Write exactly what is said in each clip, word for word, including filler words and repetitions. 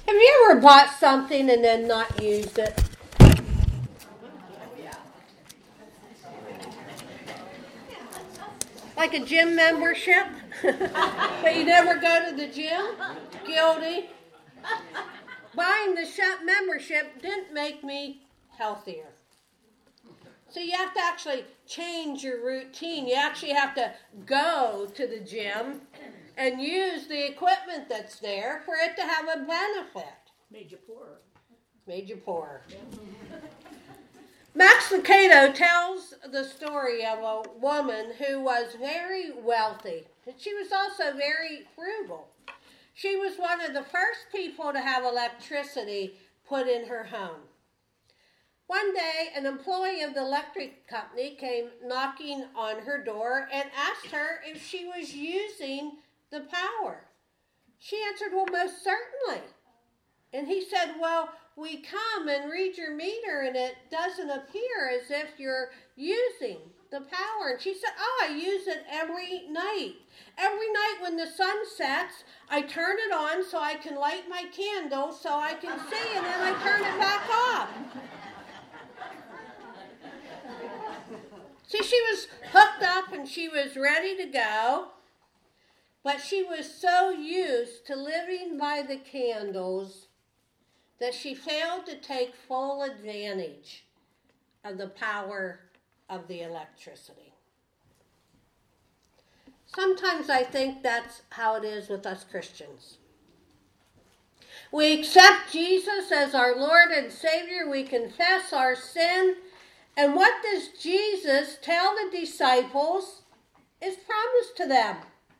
Have you ever bought something and then not used it? Like a gym membership, but you never go to the gym? Guilty. Buying the shop membership didn't make me healthier. So you have to actually change your routine. You actually have to go to the gym and use the equipment that's there for it to have a benefit. Made you poorer. Made you poorer. Max Lucado tells the story of a woman who was very wealthy, and she was also very frugal. She was one of the first people to have electricity put in her home. One day, an employee of the electric company came knocking on her door and asked her if she was using the power. She answered, "Well, most certainly." And he said, "Well, we come and read your meter and it doesn't appear as if you're using the power." And she said, "Oh, I use it every night. Every night when the sun sets, I turn it on so I can light my candle so I can see, and then I turn it back off." See, she was hooked up and she was ready to go, but she was so used to living by the candles that she failed to take full advantage of the power of the electricity. Sometimes I think that's how it is with us Christians. We accept Jesus as our Lord and Savior. We confess our sin. And what does Jesus tell the disciples is promised to them?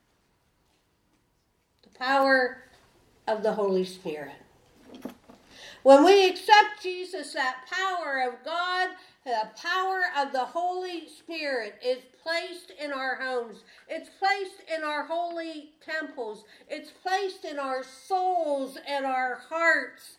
The power of the Holy Spirit. When we accept Jesus, that power of God, the power of the Holy Spirit is placed in our homes. It's placed in our holy temples. It's placed in our souls and our hearts.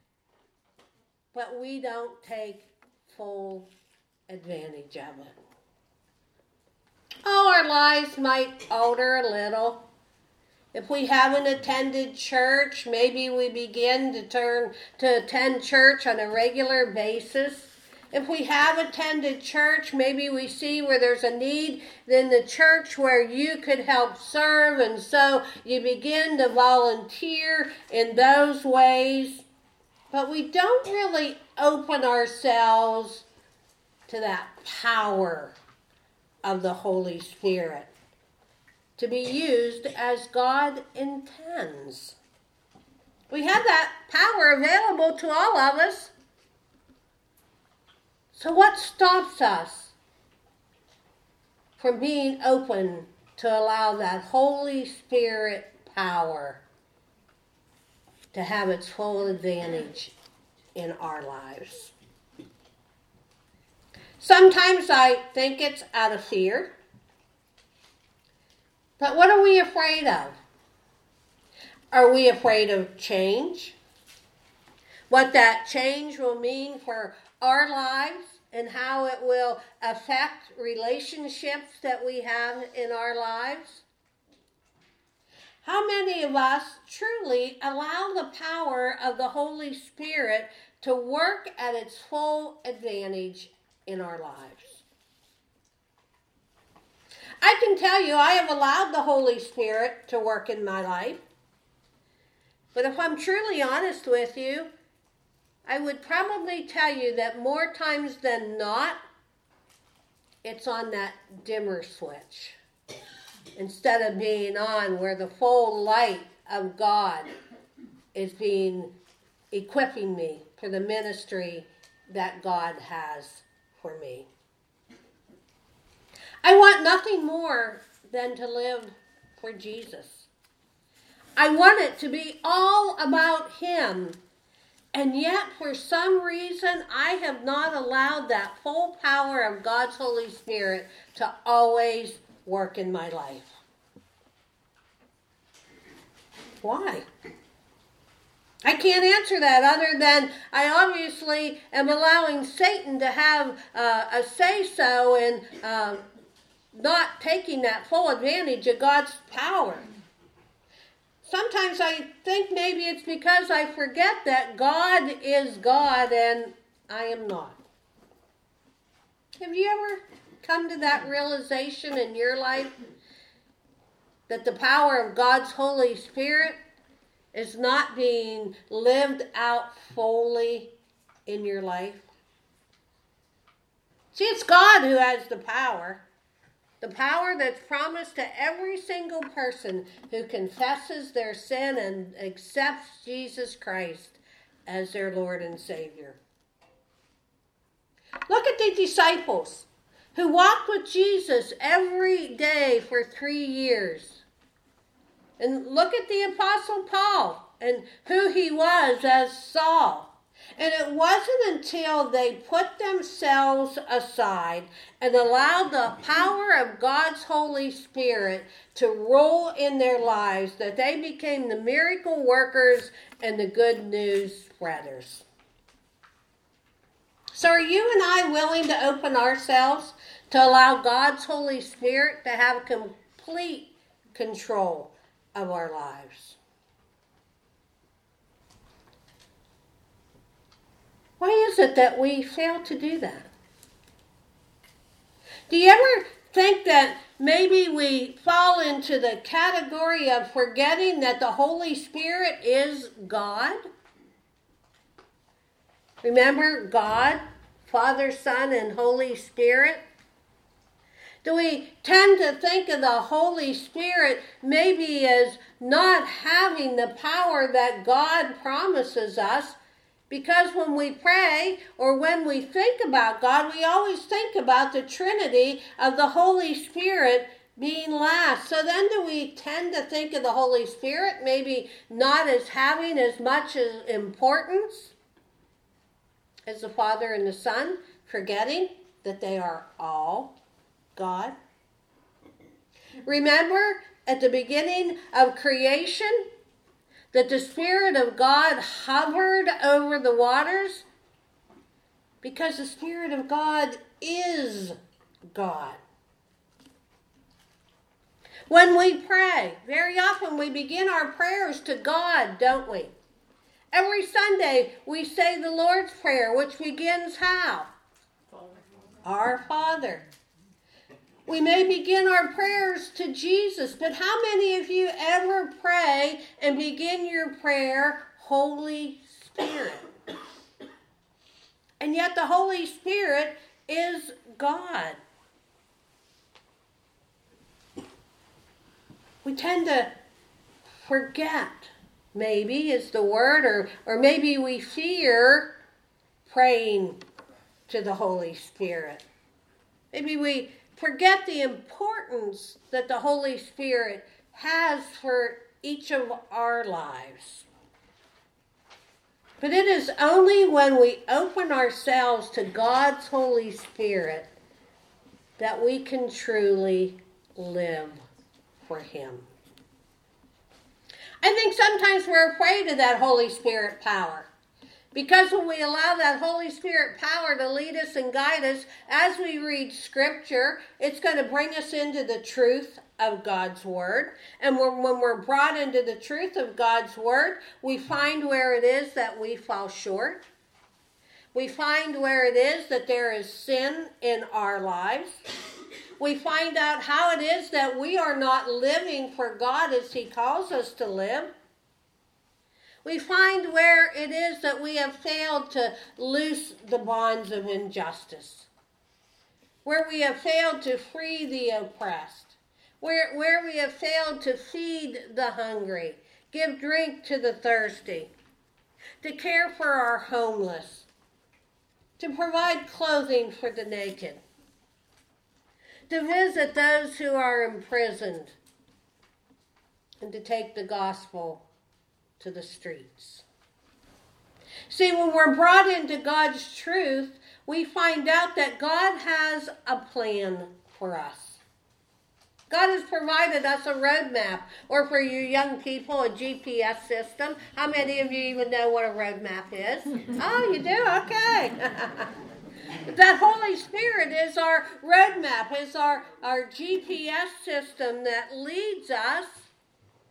But we don't take full advantage of it. Oh, our lives might alter a little. If we haven't attended church, maybe we begin to turn to attend church on a regular basis. If we have attended church, maybe we see where there's a need in the church where you could help serve, and so you begin to volunteer in those ways. But we don't really open ourselves to that power of the Holy Spirit to be used as God intends. We have that power available to all of us. So what stops us from being open to allow that Holy Spirit power to have its full advantage in our lives? Sometimes I think it's out of fear. But what are we afraid of? Are we afraid of change? What that change will mean for our lives and how it will affect relationships that we have in our lives? How many of us truly allow the power of the Holy Spirit to work at its full advantage in our lives? I can tell you I have allowed the Holy Spirit to work in my life. But if I'm truly honest with you, I would probably tell you that more times than not, it's on that dimmer switch instead of being on where the full light of God is being equipping me for the ministry that God has for me. I want nothing more than to live for Jesus. I want it to be all about Him. And yet, for some reason, I have not allowed that full power of God's Holy Spirit to always work in my life. Why? I can't answer that other than I obviously am allowing Satan to have uh, a say-so in uh, not taking that full advantage of God's power. sometimes I think maybe it's because I forget that God is God and I am not. Have you ever come to that realization in your life that the power of God's Holy Spirit is not being lived out fully in your life? See, it's God who has the power. The power that's promised to every single person who confesses their sin and accepts Jesus Christ as their Lord and Savior. Look at the disciples who walked with Jesus every day for three years. And look at the Apostle Paul and who he was as Saul. And it wasn't until they put themselves aside and allowed the power of God's Holy Spirit to rule in their lives that they became the miracle workers and the good news spreaders. So are you and I willing to open ourselves to allow God's Holy Spirit to have complete control of our lives? Why is it that we fail to do that? Do you ever think that maybe we fall into the category of forgetting that the Holy Spirit is God? Remember God, Father, Son, and Holy Spirit? Do we tend to think of the Holy Spirit maybe as not having the power that God promises us? Because when we pray or when we think about God, we always think about the Trinity of the Holy Spirit being last. So then do we tend to think of the Holy Spirit maybe not as having as much as importance as the Father and the Son, forgetting that they are all God? Remember at the beginning of creation that the Spirit of God hovered over the waters? Because the Spirit of God is God. When we pray, very often we begin our prayers to God, don't we? Every Sunday we say the Lord's Prayer, which begins how? Our Father. We may begin our prayers to Jesus, but how many of you ever pray and begin your prayer, Holy Spirit? And yet the Holy Spirit is God. We tend to forget, maybe is the word, or, or maybe we fear praying to the Holy Spirit. Maybe we forget the importance that the Holy Spirit has for each of our lives. But it is only when we open ourselves to God's Holy Spirit that we can truly live for Him. I think sometimes we're afraid of that Holy Spirit power. Because when we allow that Holy Spirit power to lead us and guide us as we read Scripture, it's going to bring us into the truth of God's Word. And when, when we're brought into the truth of God's Word, we find where it is that we fall short. We find where it is that there is sin in our lives. We find out how it is that we are not living for God as He calls us to live. We find where it is that we have failed to loose the bonds of injustice, where we have failed to free the oppressed, where, where we have failed to feed the hungry, give drink to the thirsty, to care for our homeless, to provide clothing for the naked, to visit those who are imprisoned, and to take the gospel to the streets. See, when we're brought into God's truth, we find out that God has a plan for us. God has provided us a roadmap, or for you young people, a G P S system. How many of you even know what a roadmap is? Oh, you do? Okay. That Holy Spirit is our roadmap, is our, our G P S system that leads us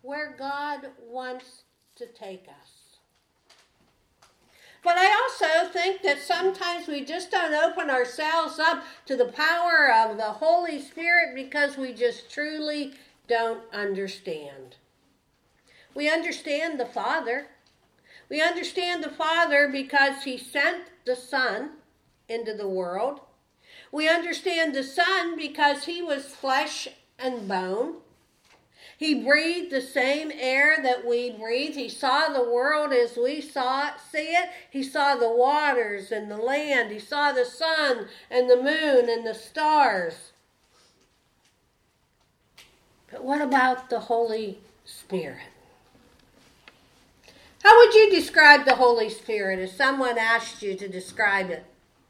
where God wants to take us. But I also think that sometimes we just don't open ourselves up to the power of the Holy Spirit because we just truly don't understand. We understand the Father. We understand the Father because He sent the Son into the world. We understand the Son because He was flesh and bone. He breathed the same air that we breathe. He saw the world as we saw it, see it. He saw the waters and the land. He saw the sun and the moon and the stars. But what about the Holy Spirit? How would you describe the Holy Spirit if someone asked you to describe it?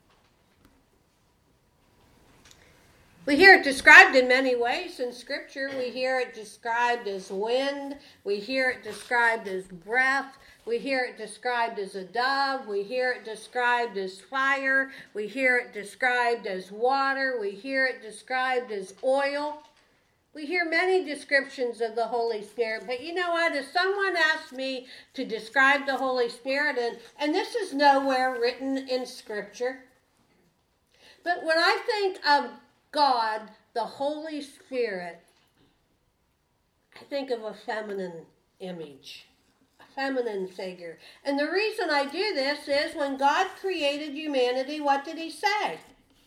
We hear it described in many ways in Scripture. We hear it described as wind. We hear it described as breath. We hear it described as a dove. We hear it described as fire. We hear it described as water. We hear it described as oil. We hear many descriptions of the Holy Spirit. But you know what? If someone asked me to describe the Holy Spirit, and, and this is nowhere written in Scripture, but when I think of God, the Holy Spirit, I think of a feminine image, a feminine figure. And the reason I do this is when God created humanity, what did He say?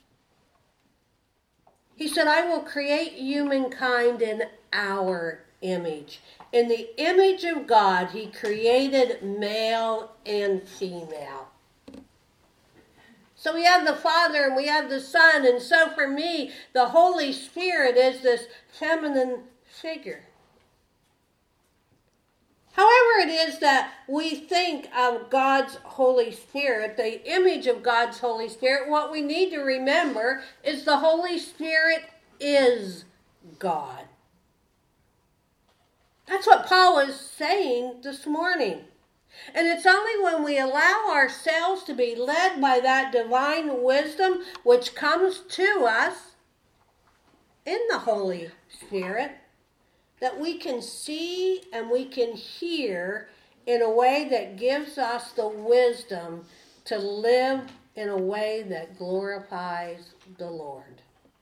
He said, I will create humankind in our image. In the image of God, He created male and female. So we have the Father and we have the Son, and so for me, the Holy Spirit is this feminine figure. However it is that we think of God's Holy Spirit, the image of God's Holy Spirit, what we need to remember is the Holy Spirit is God. That's what Paul was saying this morning. And it's only when we allow ourselves to be led by that divine wisdom which comes to us in the Holy Spirit that we can see and we can hear in a way that gives us the wisdom to live in a way that glorifies the Lord.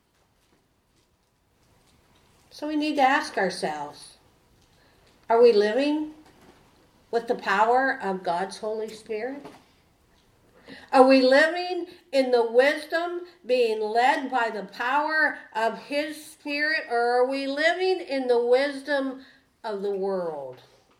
So we need to ask ourselves, are we living with the power of God's Holy Spirit? Are we living in the wisdom, being led by the power of His Spirit, or are we living in the wisdom of the world?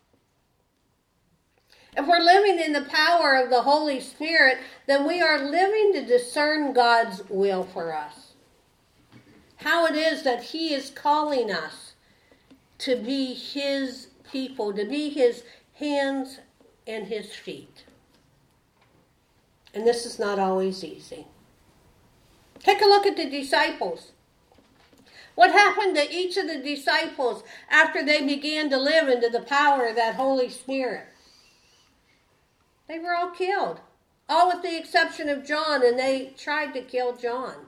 If we're living in the power of the Holy Spirit, then we are living to discern God's will for us. How it is that He is calling us to be His people, to be His hands and His feet. And this is not always easy. Take a look at the disciples. What happened to each of the disciples after they began to live into the power of that Holy Spirit? They were all killed. All with the exception of John, and they tried to kill John.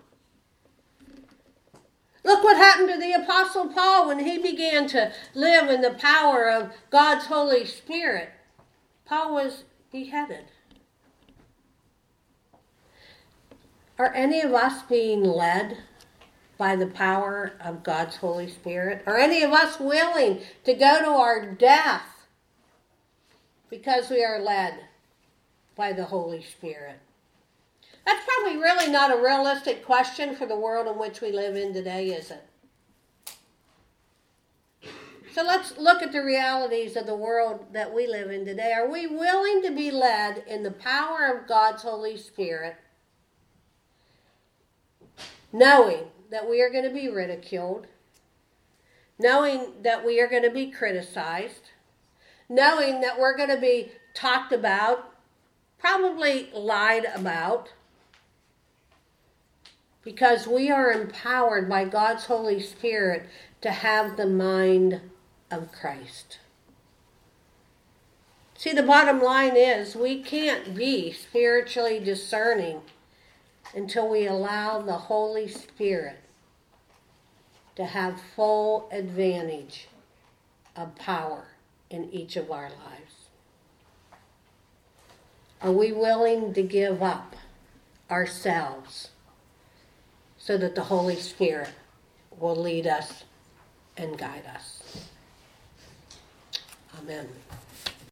Look what happened to the Apostle Paul when he began to live in the power of God's Holy Spirit. Paul was beheaded. Are any of us being led by the power of God's Holy Spirit? Are any of us willing to go to our death because we are led by the Holy Spirit? That's probably really not a realistic question for the world in which we live in today, is it? So let's look at the realities of the world that we live in today. Are we willing to be led in the power of God's Holy Spirit, knowing that we are going to be ridiculed, knowing that we are going to be criticized, knowing that we're going to be talked about, probably lied about, because we are empowered by God's Holy Spirit to have the mind of Christ. See, the bottom line is we can't be spiritually discerning until we allow the Holy Spirit to have full advantage of power in each of our lives? Are we willing to give up ourselves so that the Holy Spirit will lead us and guide us? Amen.